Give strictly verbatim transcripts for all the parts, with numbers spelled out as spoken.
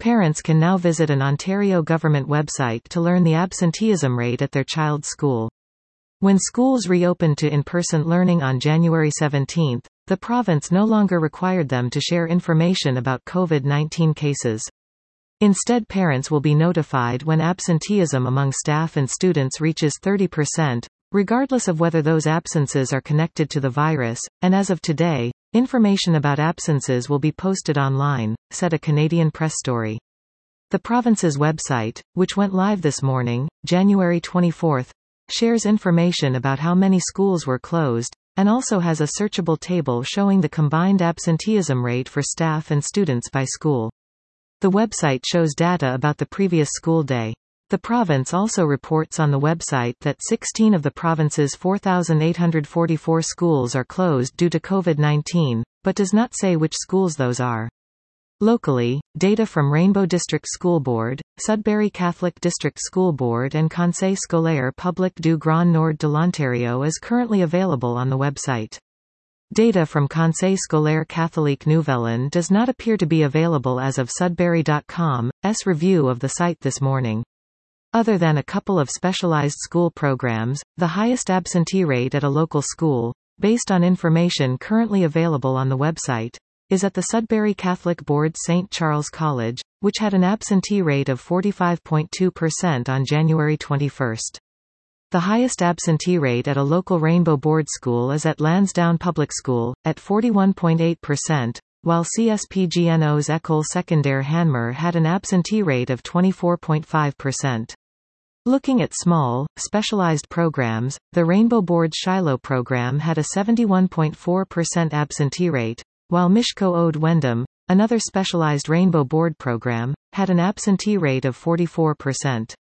Parents can now visit an Ontario government website to learn the absenteeism rate at their child's school. When schools reopened to in-person learning on January seventeenth, the province no longer required them to share information about COVID nineteen cases. Instead, parents will be notified when absenteeism among staff and students reaches thirty percent, regardless of whether those absences are connected to the virus, and as of today, information about absences will be posted online, said a Canadian press story. The province's website, which went live this morning, January twenty-fourth, shares information about how many schools were closed, and also has a searchable table showing the combined absenteeism rate for staff and students by school. The website shows data about the previous school day. The province also reports on the website that sixteen of the province's four thousand eight hundred forty-four schools are closed due to COVID nineteen, but does not say which schools those are. Locally, data from Rainbow District School Board, Sudbury Catholic District School Board and Conseil scolaire public du Grand Nord de l'Ontario is currently available on the website. Data from Conseil scolaire Catholique Nouvellen does not appear to be available as of Sudbury dot com's review of the site this morning. Other than a couple of specialized school programs, the highest absentee rate at a local school, based on information currently available on the website, is at the Sudbury Catholic Board Saint Charles College, which had an absentee rate of forty-five point two percent on January twenty-first. The highest absentee rate at a local Rainbow Board school is at Lansdowne Public School, at forty-one point eight percent, while C S P G N O's École Secondaire Hanmer had an absentee rate of twenty-four point five percent. Looking at small, specialized programs, the Rainbow Board Shiloh program had a seventy-one point four percent absentee rate, while Mishko Ode Wendam, another specialized Rainbow Board program, had an absentee rate of forty-four percent.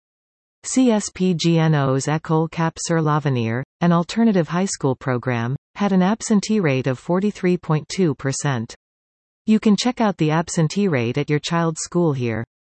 C S P G N O's École Cap sur l'Avenir, an alternative high school program, had an absentee rate of forty-three point two percent. You can check out the absentee rate at your child's school here.